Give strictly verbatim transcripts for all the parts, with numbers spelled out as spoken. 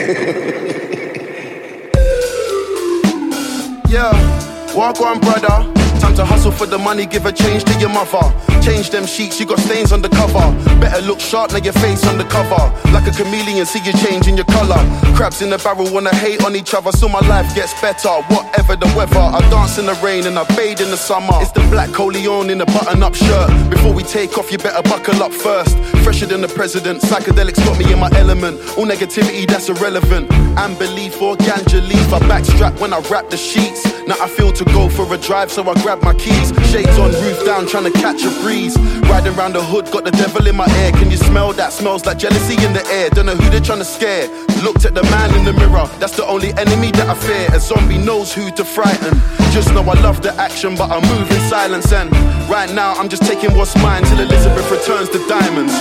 Yeah, walk on, brother. Time to hustle for the money, give a change to your mother. Change them sheets, you got stains on the cover. Better look sharp, now your face on the cover. Like a chameleon, see you changing your colour. Crabs in the barrel wanna hate on each other, so my life gets better, whatever the weather. I dance in the rain and I bathe in the summer. It's the black Coleon in a button-up shirt. Before we take off, you better buckle up first. Fresher than the president, psychedelics got me in my element. All negativity, that's irrelevant. Unbelief or ganja leaf, I backstrap when I wrap the sheets. Now I feel to go for a drive, so I grab my keys. Shades on, roof down, trying to catch a breeze. Riding round the hood, got the devil in my ear. Can you smell that? Smells like jealousy in the air. Don't know who they're trying to scare. Looked at the man in the mirror, that's the only enemy that I fear. A zombie knows who to frighten. Just know I love the action, but I move in silence. And right now I'm just taking what's mine till Elizabeth returns the diamonds.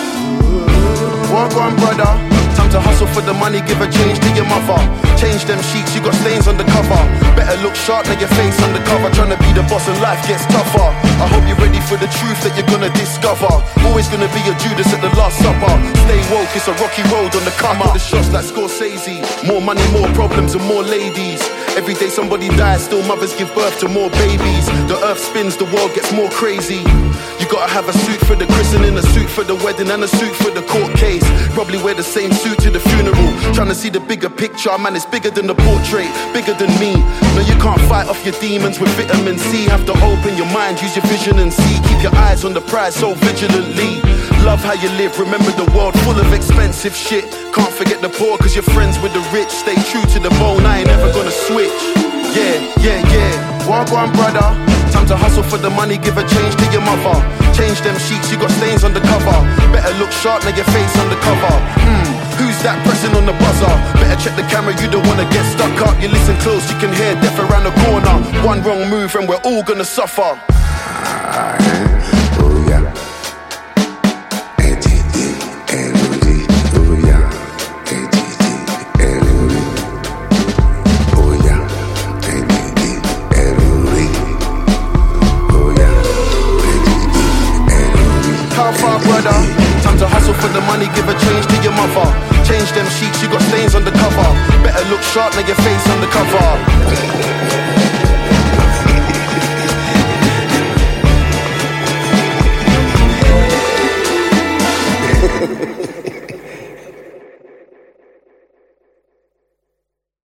Walk on, brother. Time to hustle for the money, give a change to your mother. Change them sheets, you got stains on the cover. Better look sharp, now your face on the cover. Trying to be the boss and life gets tougher. I hope you're ready for the truth that you're gonna discover. Always gonna be a Judas at the last supper. Stay woke, it's a rocky road on the come up. The shots like Scorsese. More money, more problems and more ladies. Every day somebody dies, still mothers give birth to more babies. The earth spins, the world gets more crazy. You gotta have a suit for the christening, a suit for the wedding, and a suit for the court case. Probably wear the same suit to the funeral. Trying to see the bigger picture, man, it's bigger than the portrait, bigger than me. No, you can't fight off your demons with vitamin C. Have to open your mind, use your vision and see. Keep your eyes on the prize so vigilantly. Love how you live, remember the world full of expensive shit. Can't forget the poor, cause you're friends with the rich. Stay true to the bone, I ain't ever gonna switch. Yeah, yeah, yeah, walk on, brother. Time to hustle for the money, give a change to your mother. Change them sheets, you got stains on the cover. Better look sharp, now your face on the cover. Hmm, who's that pressing on the buzzer? Better check the camera, you don't wanna get stuck up. You listen close, you can hear death around the corner. One wrong move and we're all gonna suffer. How far, brother? Time to hustle for the money, give a change to your mother. Change them sheets, you got stains on the cover. Better look sharp, now your face on the cover.